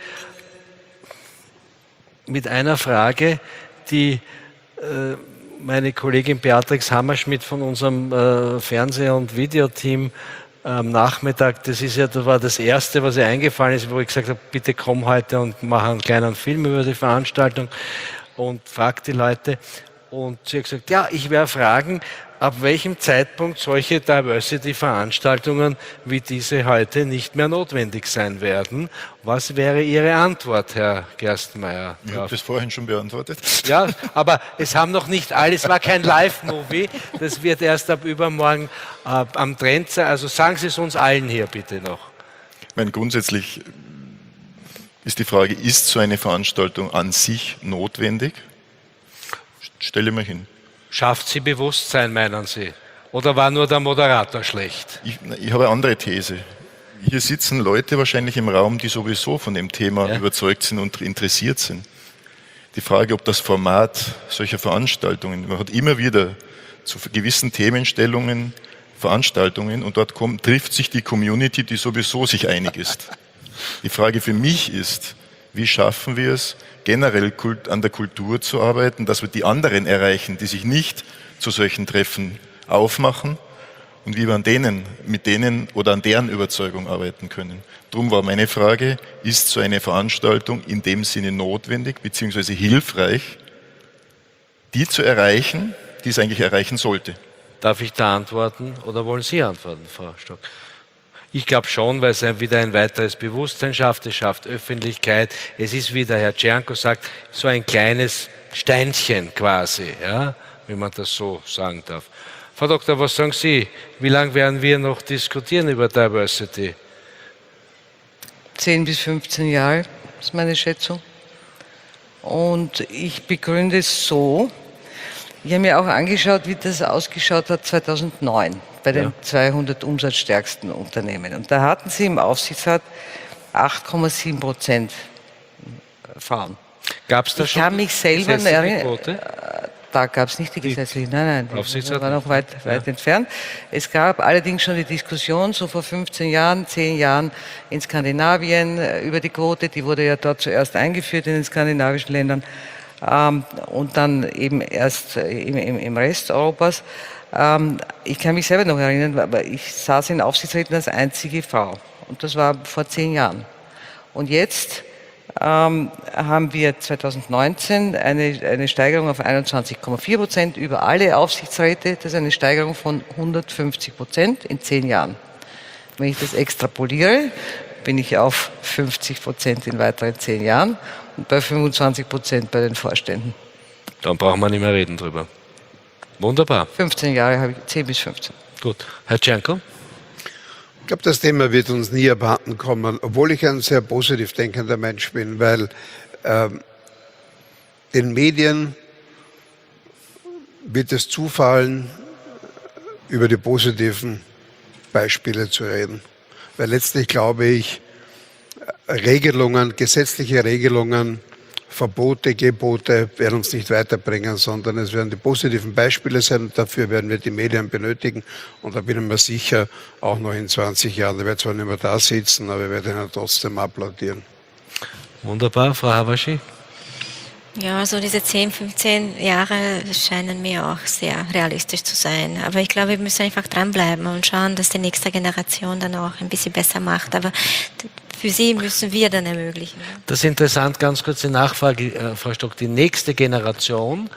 mit einer Frage, die meine Kollegin Beatrix Hammerschmidt von unserem Fernseh- und Videoteam am Nachmittag, das war das Erste, was ihr eingefallen ist, wo ich gesagt habe, bitte komm heute und mach einen kleinen Film über die Veranstaltung und frag die Leute. Und sie hat gesagt, ja, ich werde fragen, ab welchem Zeitpunkt solche Diversity-Veranstaltungen wie diese heute nicht mehr notwendig sein werden. Was wäre Ihre Antwort, Herr Gerstenmaier? Ich habe das vorhin schon beantwortet. Ja, aber es haben noch nicht alle, es war kein Live-Movie, das wird erst ab übermorgen am Trend sein. Also sagen Sie es uns allen hier bitte noch. Ich meine, grundsätzlich ist die Frage, ist so eine Veranstaltung an sich notwendig? Stelle mal hin. Schafft sie Bewusstsein, meinen Sie? Oder war nur der Moderator schlecht? Ich habe eine andere These. Hier sitzen Leute wahrscheinlich im Raum, die sowieso von dem Thema überzeugt sind und interessiert sind. Die Frage, ob das Format solcher Veranstaltungen, man hat immer wieder zu gewissen Themenstellungen Veranstaltungen und dort trifft sich die Community, die sowieso sich einig ist. Die Frage für mich ist, wie schaffen wir es, generell an der Kultur zu arbeiten, dass wir die anderen erreichen, die sich nicht zu solchen Treffen aufmachen und wie wir mit denen oder an deren Überzeugung arbeiten können. Darum war meine Frage, ist so eine Veranstaltung in dem Sinne notwendig bzw. hilfreich, die zu erreichen, die es eigentlich erreichen sollte? Darf ich da antworten oder wollen Sie antworten, Frau Stock? Ich glaube schon, weil es wieder ein weiteres Bewusstsein schafft, es schafft Öffentlichkeit. Es ist, wie der Herr Czernko sagt, so ein kleines Steinchen quasi, ja, wenn man das so sagen darf. Frau Doktor, was sagen Sie? Wie lange werden wir noch diskutieren über Diversity? 10 bis 15 Jahre ist meine Schätzung. Und ich begründe es so, ich habe mir auch angeschaut, wie das ausgeschaut hat 2009 bei den 200 umsatzstärksten Unternehmen. Und da hatten sie im Aufsichtsrat 8,7% Frauen. Gab es da schon mich selber erinnern, Quote? Da gab es nicht die gesetzliche, nein, die war noch weit entfernt. Es gab allerdings schon die Diskussion, so vor 15 Jahren, 10 Jahren in Skandinavien über die Quote, die wurde ja dort zuerst eingeführt in den skandinavischen Ländern und dann eben erst im Rest Europas. Ich kann mich selber noch erinnern, aber ich saß in Aufsichtsräten als einzige Frau und das war vor 10 Jahren. Und jetzt haben wir 2019 eine Steigerung auf 21,4% über alle Aufsichtsräte. Das ist eine Steigerung von 150% in 10 Jahren. Wenn ich das extrapoliere, bin ich auf 50% in weiteren 10 Jahren und bei 25% bei den Vorständen. Dann brauchen wir nicht mehr reden drüber. Wunderbar. 15 Jahre habe ich, 10 bis 15. Gut. Herr Czernko? Ich glaube, das Thema wird uns nie abhanden kommen, obwohl ich ein sehr positiv denkender Mensch bin, weil den Medien wird es zufallen, über die positiven Beispiele zu reden. Weil letztlich glaube ich, Regelungen, gesetzliche Regelungen, Verbote, Gebote werden uns nicht weiterbringen, sondern es werden die positiven Beispiele sein und dafür werden wir die Medien benötigen. Und da bin ich mir sicher, auch noch in 20 Jahren, ich werde zwar nicht mehr da sitzen, aber ich werde ihnen trotzdem applaudieren. Wunderbar, Frau Havaschi. Ja, so diese 10, 15 Jahre scheinen mir auch sehr realistisch zu sein. Aber ich glaube, wir müssen einfach dranbleiben und schauen, dass die nächste Generation dann auch ein bisschen besser macht. Aber für sie müssen wir dann ermöglichen. Das ist interessant, ganz kurze Nachfrage, Frau Stock. Die nächste Generation,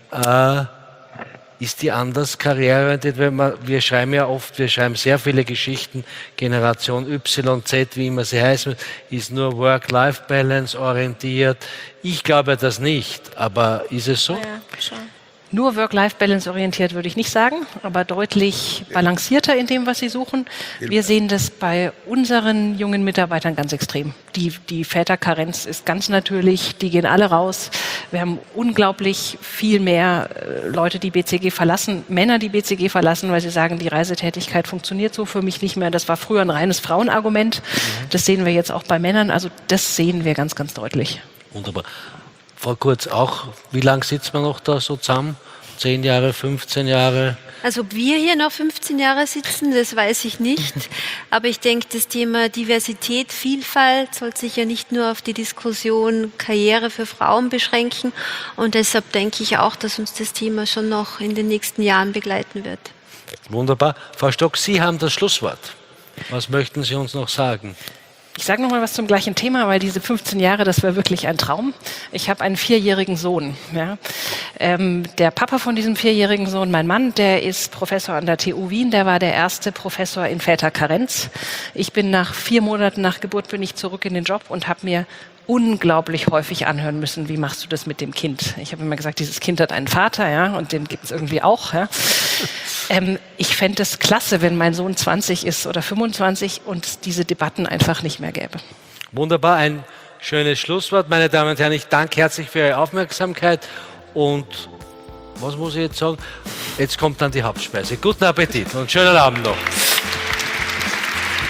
ist die anders karriereorientiert? Wir schreiben ja oft, wir schreiben sehr viele Geschichten, Generation Y, Z, wie immer sie heißen, ist nur Work-Life-Balance orientiert. Ich glaube das nicht, aber ist es so? Ja, schon. Nur Work-Life-Balance orientiert würde ich nicht sagen, aber deutlich balancierter in dem, was sie suchen. Wir sehen das bei unseren jungen Mitarbeitern ganz extrem. Die Väterkarenz ist ganz natürlich, die gehen alle raus. Wir haben unglaublich viel mehr Leute, die BCG verlassen, Männer, die BCG verlassen, weil sie sagen, die Reisetätigkeit funktioniert so für mich nicht mehr. Das war früher ein reines Frauenargument. Das sehen wir jetzt auch bei Männern. Also das sehen wir ganz, ganz deutlich. Wunderbar. Frau Kurz, auch, wie lange sitzt man noch da so zusammen? 10 Jahre, 15 Jahre? Also ob wir hier noch 15 Jahre sitzen, das weiß ich nicht. Aber ich denke, das Thema Diversität, Vielfalt soll sich ja nicht nur auf die Diskussion Karriere für Frauen beschränken. Und deshalb denke ich auch, dass uns das Thema schon noch in den nächsten Jahren begleiten wird. Wunderbar. Frau Stock, Sie haben das Schlusswort. Was möchten Sie uns noch sagen? Ich sage noch mal was zum gleichen Thema, weil diese 15 Jahre, das war wirklich ein Traum. Ich habe einen 4-jährigen Sohn. Ja. Der Papa von diesem 4-jährigen Sohn, mein Mann, der ist Professor an der TU Wien. Der war der erste Professor in Väterkarenz. Ich bin nach 4 Monaten nach Geburt bin ich zurück in den Job und habe mir unglaublich häufig anhören müssen, wie machst du das mit dem Kind? Ich habe immer gesagt, dieses Kind hat einen Vater, ja, und den gibt es irgendwie auch. Ja. Ich fände es klasse, wenn mein Sohn 20 ist oder 25 und diese Debatten einfach nicht mehr gäbe. Wunderbar, ein schönes Schlusswort. Meine Damen und Herren, ich danke herzlich für Ihre Aufmerksamkeit und was muss ich jetzt sagen? Jetzt kommt dann die Hauptspeise. Guten Appetit und schönen Abend noch.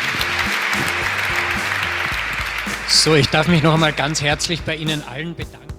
So, ich darf mich noch einmal ganz herzlich bei Ihnen allen bedanken.